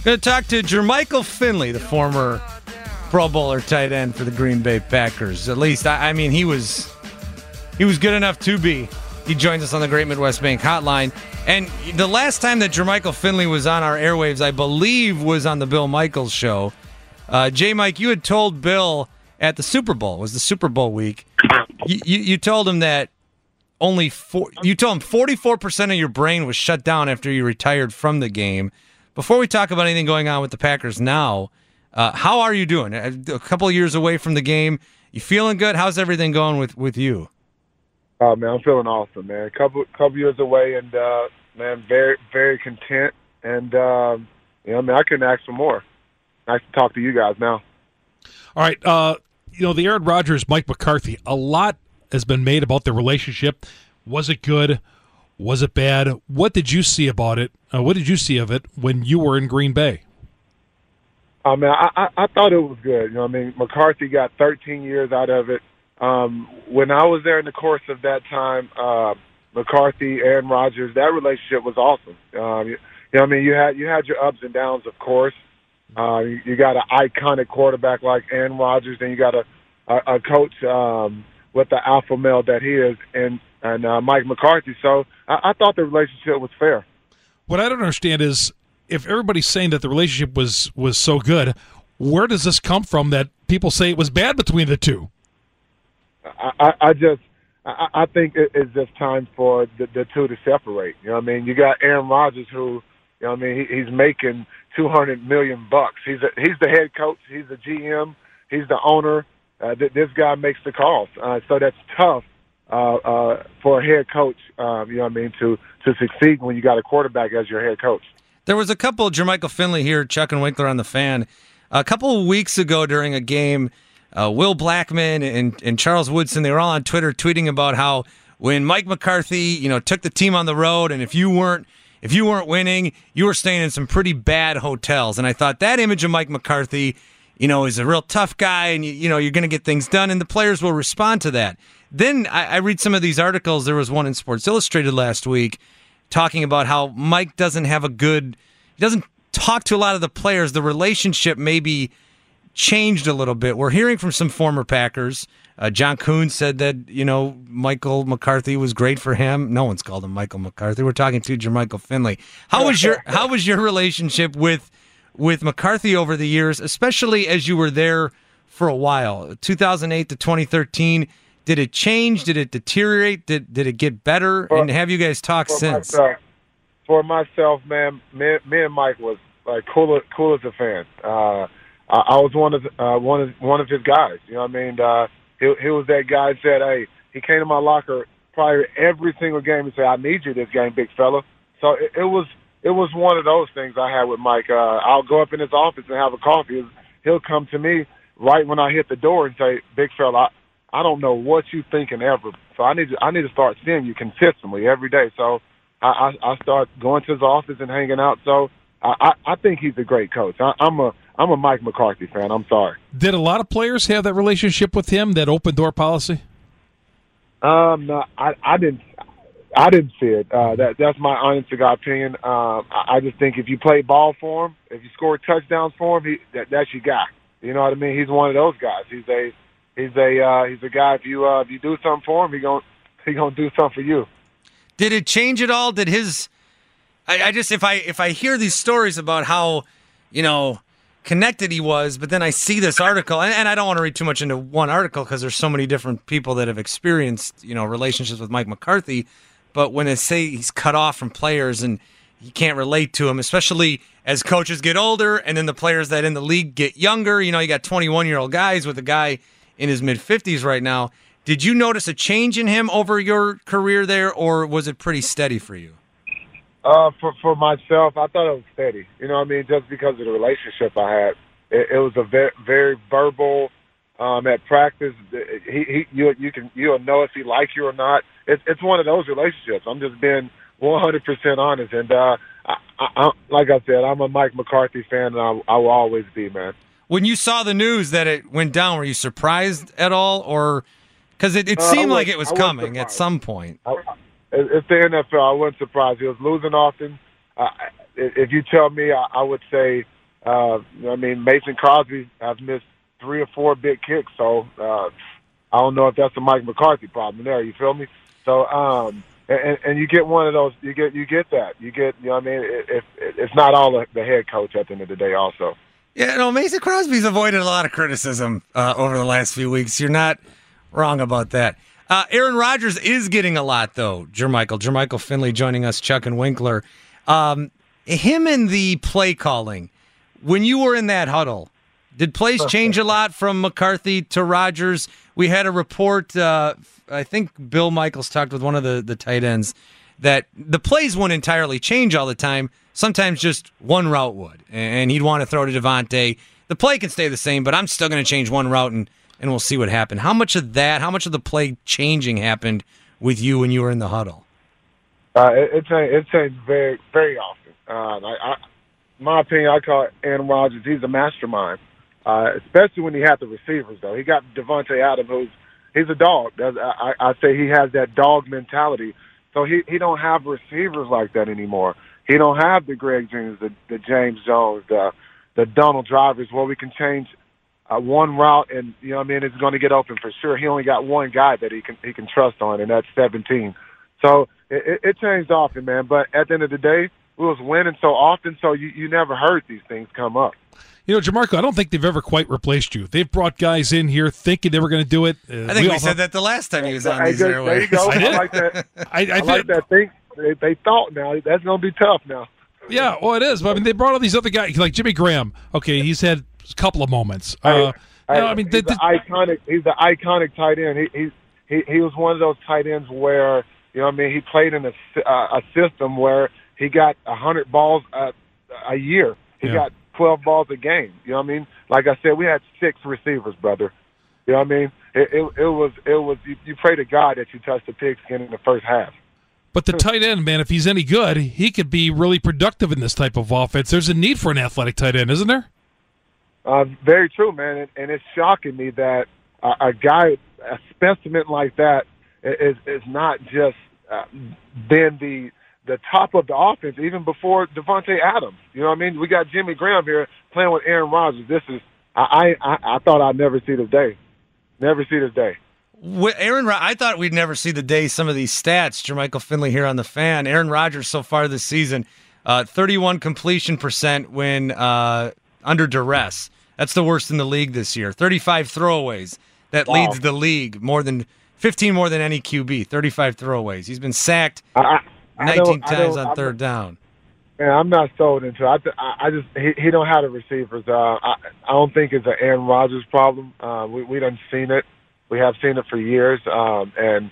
Going to talk to Jermichael Finley, the former Pro Bowler tight end for the Green Bay Packers. At least, I mean, he was good enough to be. He joins us on the Great Midwest Bank Hotline. And the last time that Jermichael Finley was on our airwaves, I believe, was on the Bill Michaels show. J-Mike, you had told Bill at the Super Bowl, it was the Super Bowl week, you told him that you told him 44% of your brain was shut down after you retired from the game. Before we talk about anything going on with the Packers now, how are you doing? A couple of years away from the game, you feeling good? How's everything going with you? Oh man, I'm feeling awesome, man. A couple years away, and man, very very content, and man, I couldn't ask for more. Nice to talk to you guys now. All right, the Aaron Rodgers, Mike McCarthy. A lot has been made about their relationship. Was it good? Was it bad? What did you see about it? What did you see of it when you were in Green Bay? I mean, I thought it was good. McCarthy got 13 years out of it. When I was there in the course of that time, McCarthy, Aaron Rodgers, that relationship was awesome. You had your ups and downs, of course. You got an iconic quarterback like Aaron Rodgers, then you got a coach with the alpha male that he is, and Mike McCarthy. So I thought the relationship was fair. What I don't understand is if everybody's saying that the relationship was so good, where does this come from that people say it was bad between the two? I think it's just time for the two to separate. You got Aaron Rodgers who, he's making $200 million. He's the head coach. He's the GM. He's the owner. This guy makes the calls. So that's tough for a head coach. To succeed when you got a quarterback as your head coach. There was a couple of Jermichael Finley here, Chuck and Winkler on the Fan. A couple of weeks ago during a game, Will Blackman and Charles Woodson, they were all on Twitter tweeting about how when Mike McCarthy, took the team on the road, and if you weren't winning, you were staying in some pretty bad hotels. And I thought that image of Mike McCarthy, is a real tough guy, and you're going to get things done, and the players will respond to that. Then I read some of these articles. There was one in Sports Illustrated last week talking about how Mike doesn't talk to a lot of the players. The relationship maybe changed a little bit. We're hearing from some former Packers. John Kuhn said that, Michael McCarthy was great for him. No one's called him Michael McCarthy. We're talking to Jermichael Finley. How was your relationship with McCarthy over the years, especially as you were there for a while? 2008 to 2013, did it change? Did it deteriorate? Did it get better? And have you guys talked since? For myself, man, me and Mike was like cool as a fan. I was one of his guys. He was that guy that said, hey, he came to my locker probably every single game and said, I need you this game, big fella. So it was one of those things I had with Mike. I'll go up in his office and have a coffee. He'll come to me right when I hit the door and say, big fella, I don't know what you thinking ever. So I need to start seeing you consistently every day. So I start going to his office and hanging out. So I think he's a great coach. I'm a Mike McCarthy fan. I'm sorry. Did a lot of players have that relationship with him, that open door policy? No, I didn't. I didn't see it. That's my honest to God opinion. I just think if you play ball for him, if you score touchdowns for him, that's your guy. You know what I mean? He's one of those guys. He's a guy. If you do something for him, he gonna do something for you. Did it change at all? Did his? I just if I hear these stories about how connected he was, but then I see this article, and I don't want to read too much into one article because there's so many different people that have experienced relationships with Mike McCarthy. But when they say he's cut off from players and you can't relate to him, especially as coaches get older and then the players that in the league get younger, you got 21-year-old guys with a guy in his mid-50s right now. Did you notice a change in him over your career there, or was it pretty steady for you? For myself, I thought it was steady. Just because of the relationship I had. It was a very, very verbal. At practice, you'll know if he likes you or not. It's one of those relationships. I'm just being 100% honest, and I like I said, I'm a Mike McCarthy fan, and I will always be, man. When you saw the news that it went down, were you surprised at all, or because it seemed like it was coming at some point? It's the NFL. I wasn't surprised. He was losing often. If you tell me, I would say I mean, Mason Crosby has missed 3 or 4 big kicks, so I don't know if that's a Mike McCarthy problem there. You feel me? So, and you get one of those. You get that. You get. You know what I mean? It's not all the head coach at the end of the day. Also. Yeah, no, Mason Crosby's avoided a lot of criticism over the last few weeks. You're not wrong about that. Aaron Rodgers is getting a lot, though, Jermichael Finley joining us, Chuck and Winkler. Him and the play calling, when you were in that huddle, did plays change a lot from McCarthy to Rodgers? We had a report, I think Bill Michaels talked with one of the tight ends, that the plays wouldn't entirely change all the time. Sometimes just one route would, and he'd want to throw to Devontae. The play can stay the same, but I'm still going to change one route, and we'll see what happened. How much of the play changing happened with you when you were in the huddle? It changed very, very often. My opinion, I call Aaron Rodgers, he's a mastermind, especially when he had the receivers, though. He got Devontae Adams, he's a dog. I say he has that dog mentality. So he don't have receivers like that anymore. He don't have the Greg Juniors, the James Jones, the Donald Drivers, where we can change one route and, you know what I mean, it's going to get open for sure. He only got one guy that he can trust on, and that's 17. So it changed often, man. But at the end of the day, we was winning so often, so you never heard these things come up. You know, Jermarco, I don't think they've ever quite replaced you. They've brought guys in here thinking they were going to do it. I think we said that the last time he was on these airways. There you go. I like that. I like that thing. They thought now that's going to be tough now. Yeah, well, it is. But I mean, they brought all these other guys like Jimmy Graham. Okay, he's had a couple of moments. He's the iconic tight end. He was one of those tight ends where, you know what I mean, he played in a system where he got 100 balls a year. He got 12 balls a game. You know what I mean? Like I said, we had 6 receivers, brother. You know what I mean? It was you pray to God that you touch the pigskin in the first half. But the tight end, man, if he's any good, he could be really productive in this type of offense. There's a need for an athletic tight end, isn't there? Very true, man. And it's shocking me that a specimen like that is not just been the top of the offense, even before Devontae Adams. You know what I mean? We got Jimmy Graham here playing with Aaron Rodgers. This is I thought I'd never see this day. Never see this day. I thought we'd never see the day. Some of these stats, Jermichael Finley here on the Fan. Aaron Rodgers so far this season, 31 completion percent when under duress. That's the worst in the league this year. 35 throwaways. That leads the league 15 more than any QB. 35 throwaways. He's been sacked 19 times on third down. Man, I'm not sold into it. I just he don't have the receivers. I don't think it's an Aaron Rodgers problem. We done seen it. We have seen it for years, and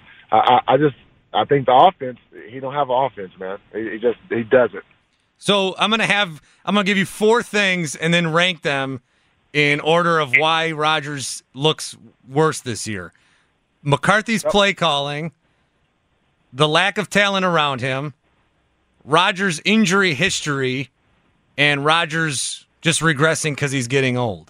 I think the offense. He don't have an offense, man. He doesn't. So I'm gonna give you 4 things and then rank them in order of why Rodgers looks worse this year. McCarthy's play calling, the lack of talent around him, Rodgers' injury history, and Rodgers just regressing because he's getting old.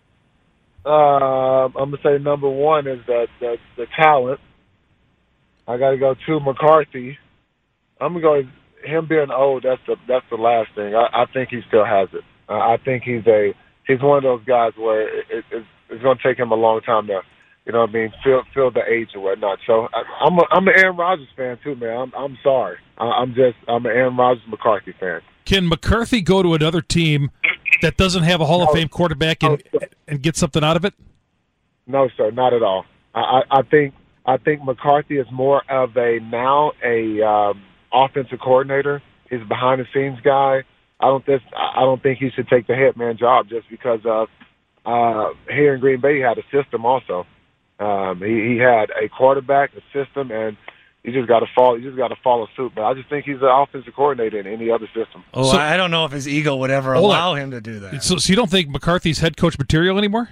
I'm gonna say number 1 is the talent. I got to go 2, McCarthy. I'm gonna go him being old. That's the last thing. I think he still has it. I think he's one of those guys where it's gonna take him a long time to, you know what I mean, feel the age or whatnot. So I'm an Aaron Rodgers fan too, man. I'm sorry. I'm an Aaron Rodgers McCarthy fan. Can McCarthy go to another team that doesn't have a Hall of Fame quarterback and get something out of it? No, sir, not at all. I think McCarthy is more of a offensive coordinator. He's a behind the scenes guy. I don't think he should take the head man job just because of here in Green Bay he had a system also. He had a quarterback, a system, and you just got to follow suit. But I just think he's an offensive coordinator in any other system. Oh, so, I don't know if his ego would ever allow him to do that. So you don't think McCarthy's head coach material anymore?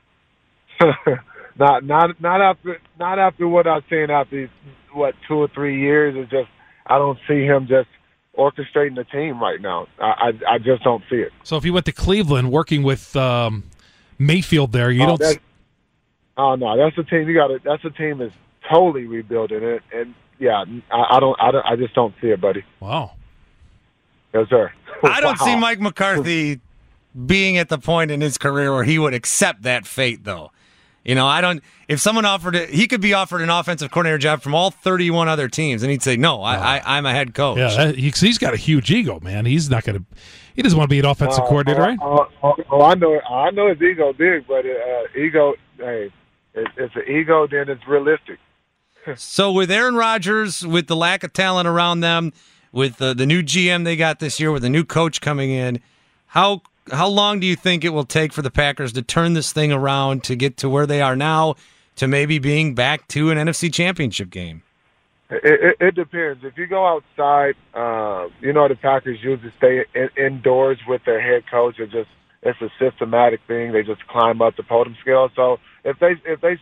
not after what I've seen after these 2 or 3 years. It's just I don't see him just orchestrating the team right now. I just don't see it. So if he went to Cleveland working with Mayfield there, you don't. Oh no, that's a team. That's a team that's totally rebuilding it, and yeah, I just don't see it, buddy. Wow. Yes, sir. I don't see Mike McCarthy being at the point in his career where he would accept that fate, though. You know, I don't. If someone offered it, he could be offered an offensive coordinator job from all 31 other teams, and he'd say, "No, I'm a head coach." Yeah, he's got a huge ego, man. He's not going to. He doesn't want to be an offensive coordinator, right? I know his ego big, but ego. Hey, it's an ego. Then it's realistic. So with Aaron Rodgers, with the lack of talent around them, with the new GM they got this year, with the new coach coming in, how long do you think it will take for the Packers to turn this thing around to get to where they are now, to maybe being back to an NFC Championship game? It depends. If you go outside, the Packers usually stay indoors with their head coach. It's a systematic thing. They just climb up the podium scale. So if I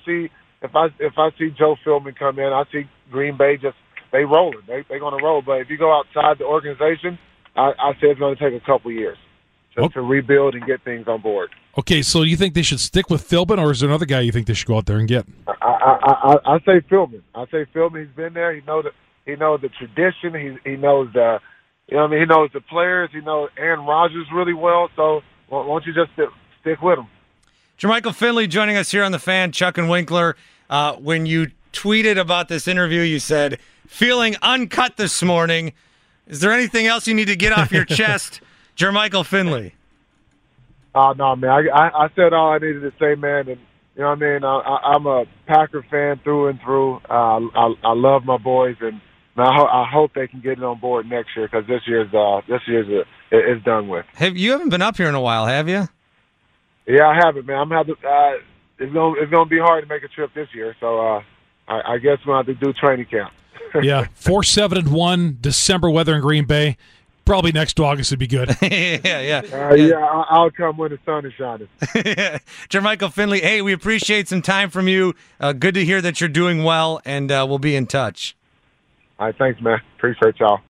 see Joe Philbin come in, I see Green Bay they rolling. They're going to roll. But if you go outside the organization, I say it's going to take a couple years to rebuild and get things on board. Okay, so you think they should stick with Philbin, or is there another guy you think they should go out there and get? I say Philbin. He's been there. He knows the tradition. He knows he knows the players. He knows Aaron Rodgers really well. So why don't you just stick with him? Jermichael Finley joining us here on The Fan. Chuck and Winkler. When you tweeted about this interview, you said, "Feeling uncut this morning." Is there anything else you need to get off your chest, Jermichael Finley? No, man. I said all I needed to say, man. And you know what I mean. I'm a Packer fan through and through. I love my boys, and I hope they can get it on board next year, because this year's is done with. You haven't been up here in a while, have you? Yeah, I haven't, man. It's gonna be hard to make a trip this year, so I guess we'll have to do training camp. Yeah, 4-7-1 December weather in Green Bay. Probably next August would be good. Yeah. I'll come when the sun is shining. Jermichael Finley, hey, we appreciate some time from you. Good to hear that you're doing well, and we'll be in touch. All right, thanks, man. Appreciate y'all.